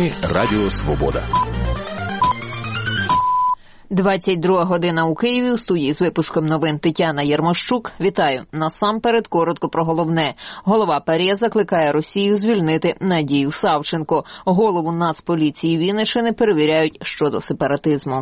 ефірі Радіо Свобода. 22 година у Києві. У студії з випуском новин Тетяна Єрмощук. Вітаю. Насамперед коротко про головне. Голова ПАРЄ закликає Росію звільнити Надію Савченко. Голову Нацполіції Вінниччини перевіряють щодо сепаратизму.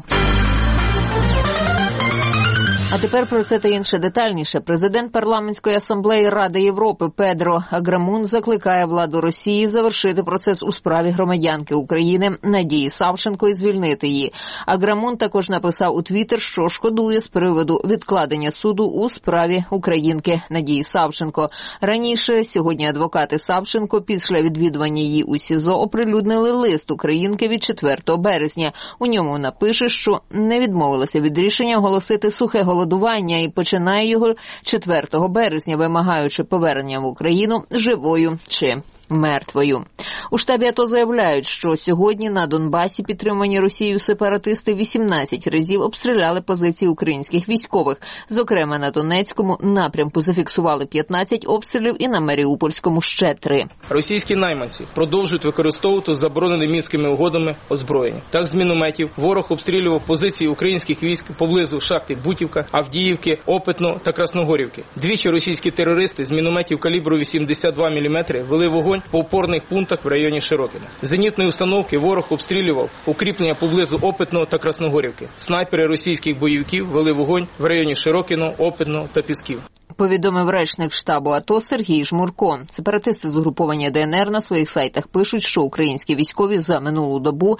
А тепер про це та інше детальніше. Президент Парламентської асамблеї Ради Європи Педро Аграмун закликає владу Росії завершити процес у справі громадянки України Надії Савченко і звільнити її. Аграмун також написав у Твіттер, що шкодує з приводу відкладення суду у справі українки Надії Савченко. Раніше сьогодні адвокати Савченко після відвідування її у СІЗО оприлюднили лист українки від 4 березня. У ньому напише, що не відмовилася від рішення оголосити сухе голодування і починає його 4 березня, вимагаючи повернення в Україну живою чи мертвою. У штабі АТО заявляють, що сьогодні на Донбасі підтримані Росією сепаратисти 18 разів обстріляли позиції українських військових. Зокрема, на Донецькому напрямку зафіксували 15 обстрілів і на Маріупольському ще 3. Російські найманці продовжують використовувати заборонені Мінськими угодами озброєння. Так, з мінометів ворог обстрілював позиції українських військ поблизу шахти Бутівка, Авдіївки, Опитно та Красногорівки. Двічі російські терористи з мінометів калібру 82 мм вели вогонь по опорних пунктах в районі Широкіна. З зенітної установки ворог обстрілював укріплення поблизу Опитного та Красногорівки. Снайпери російських бойовиків вели вогонь в районі Широкіно, Опитного та Пісків. Повідомив речник штабу АТО Сергій Жмурко. Сепаратисти з угруповання ДНР на своїх сайтах пишуть, що українські військові за минулу добу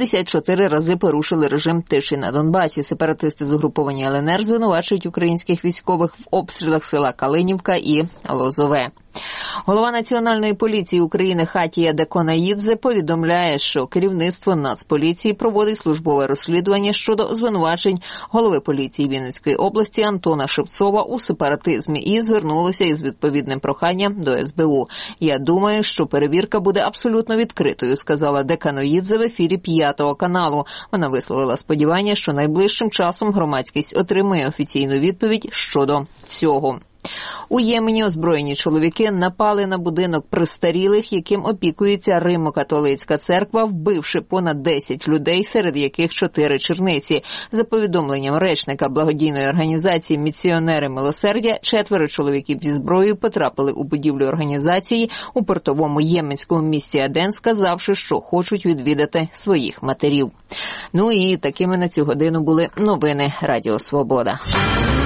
54 рази порушили режим тиші на Донбасі. Сепаратисти з угруповання ЛНР звинувачують українських військових в обстрілах села Калинівка і Лозове. Голова Національної поліції України Хатія Деконаїдзе повідомляє, що керівництво Нацполіції проводить службове розслідування щодо звинувачень голови поліції Вінницької області Антона Шевцова у сепаратизмі і звернулося із відповідним проханням до СБУ. «Я думаю, що перевірка буде абсолютно відкритою», сказала Деканоїдзе в ефірі 5 каналу. Вона висловила сподівання, що найближчим часом громадськість отримає офіційну відповідь щодо цього. У Ємені озброєні чоловіки напали на будинок престарілих, яким опікується Римо-католицька церква, вбивши понад 10 людей, серед яких 4 черниці. За повідомленням речника благодійної організації «Місіонери милосердя», 4 чоловіків зі зброєю потрапили у будівлю організації у портовому єменському місті Аден, сказавши, що хочуть відвідати своїх матерів. Ну і такими на цю годину були новини Радіо Свобода.